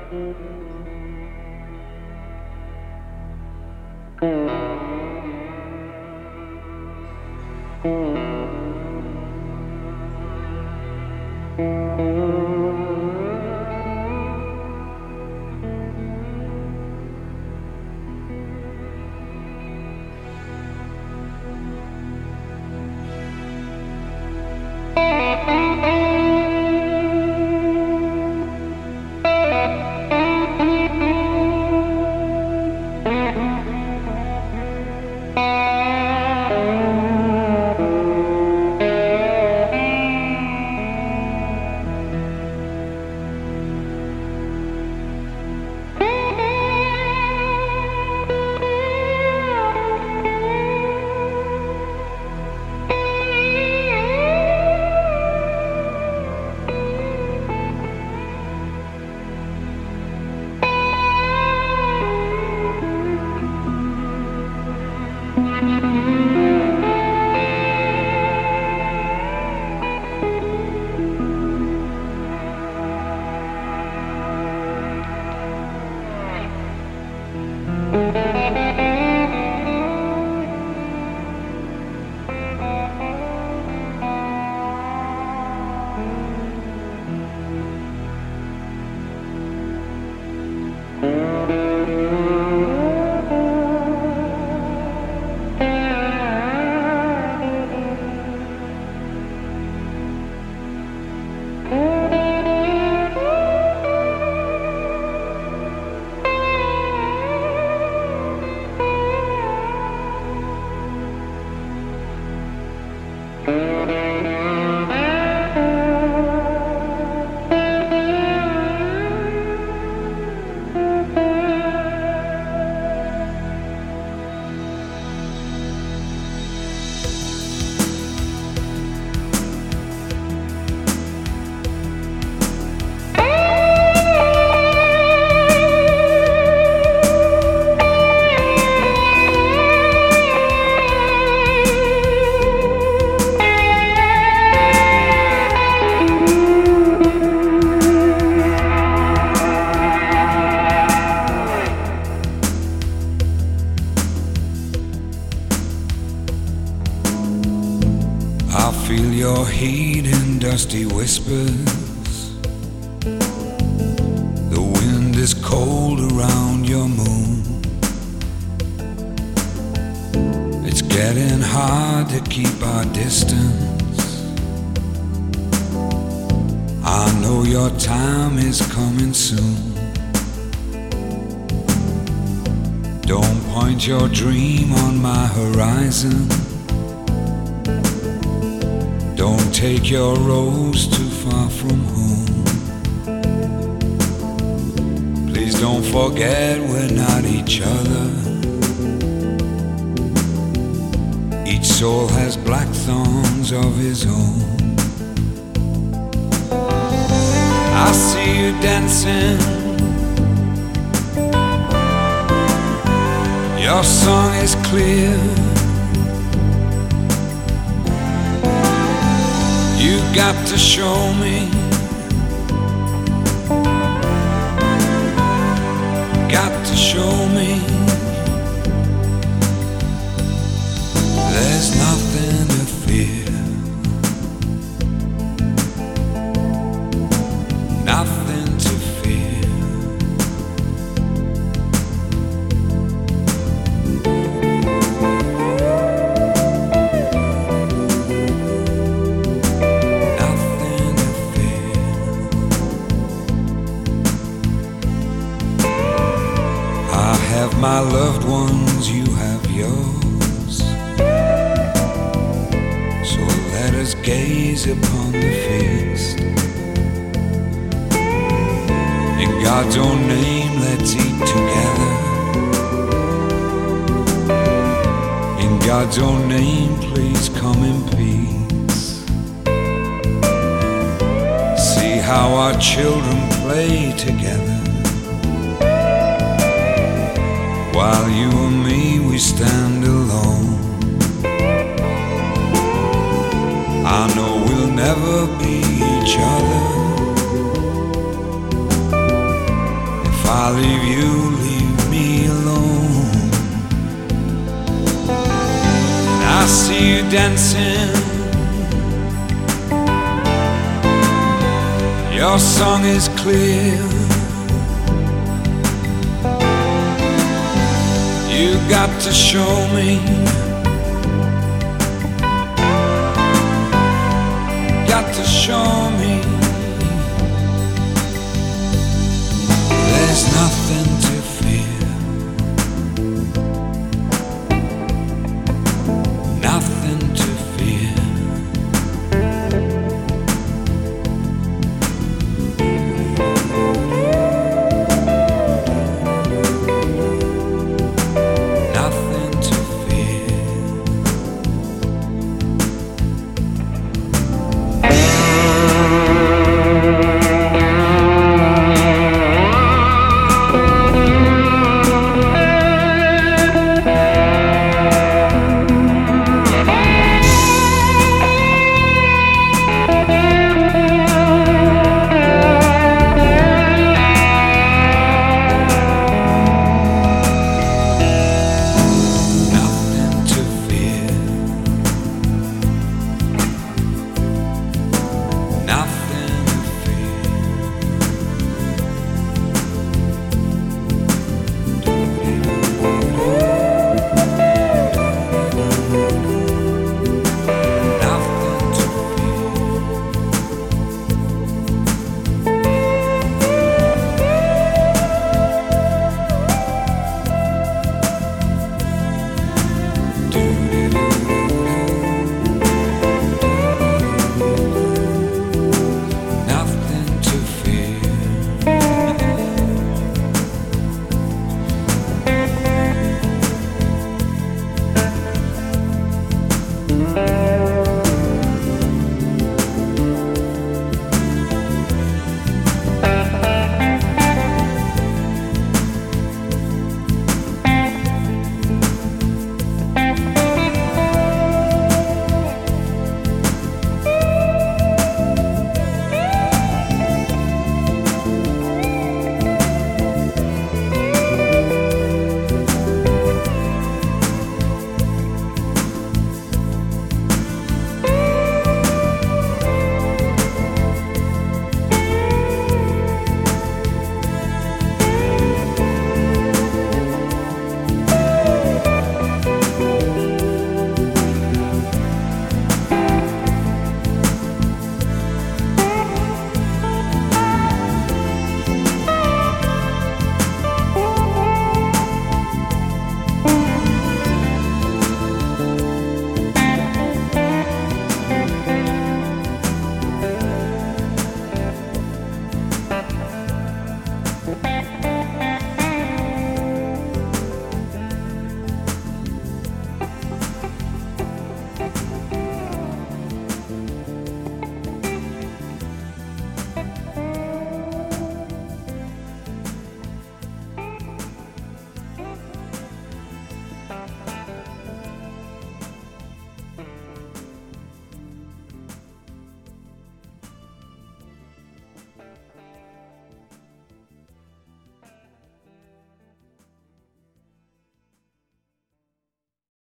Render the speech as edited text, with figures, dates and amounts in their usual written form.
Feel your heat in dusty whispers. The wind is cold around your moon. It's getting hard to keep our distance. I know your time is coming soon. Don't point your dream on my horizon. Don't take your rose too far from home. Please don't forget we're not each other. Each soul has black thorns of his own. I see you dancing. Your song is clear. You got to show me. Got to show me. There's nothing to fear. Nothing to fear. My loved ones, you have yours. So let us gaze upon the feast. In God's own name, let's eat together. In God's own name, please come in peace. See how our children play together. While you and me, we stand alone. I know we'll never be each other. I leave you, leave me alone. And I see you dancing, your song is clear. You got to show me, got to show me.